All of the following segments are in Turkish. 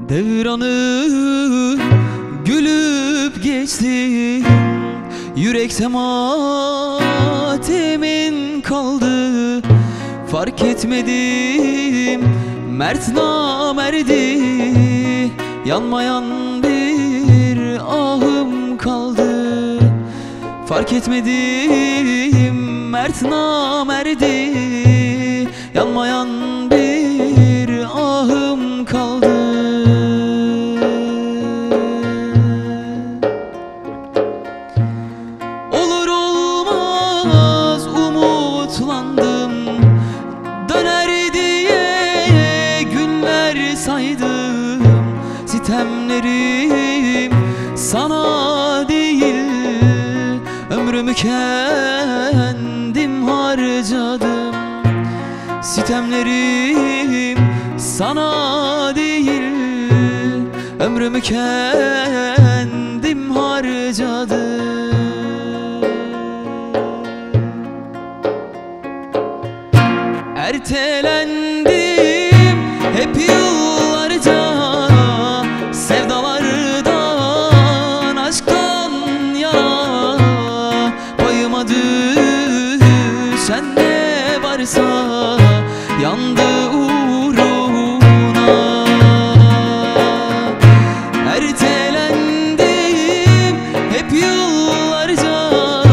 Devranı gülüp geçti, yürekte matemin kaldı. Fark etmedim mert namerdi, yanmayan bir ahım kaldı. Fark etmedim mert namerdi, yanmayan bir ahım kaldı. Olur olmaz umutlandım, döner diye günler saydım. Sitemlerim sana değil, ömrümü kendim harcadım. Sitemlerim sana değil, ömrümü kendim harcadım. Ertelendim hep yıllarca, sevdalardan, aşktan yana. Payıma düşen ne varsa yandı uğruna. Ertelendim hep yıllarca,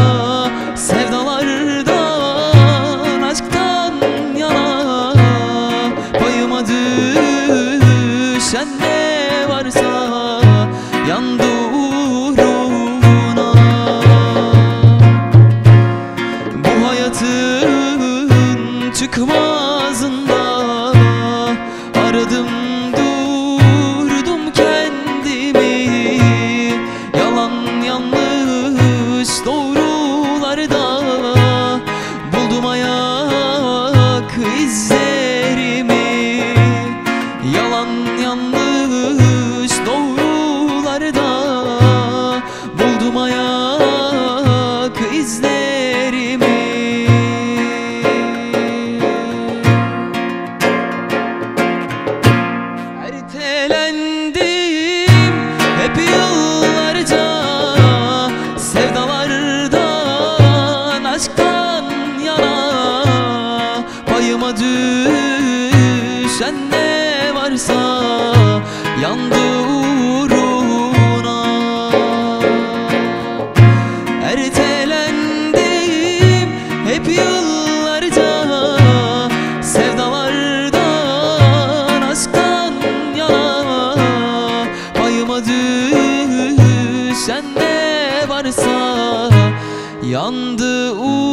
sevdalardan, aşktan yana. Payıma düşen ne varsa yandı uğruna. Bu hayatın çıkmazında aradım durdum kendimi. Yalan yanlış doğrularda buldum ayak izlerimi. Yalan yanlış doğrularda buldum ayak izlerimi. Ertelendim hep yıllarca, sevdalardan, aşktan yana. Payıma düşen ne varsa yandı uğruna. Ertelendim hep yıllarca, sevdalardan, aşktan yana. Payıma düşen ne varsa yandı uğruna.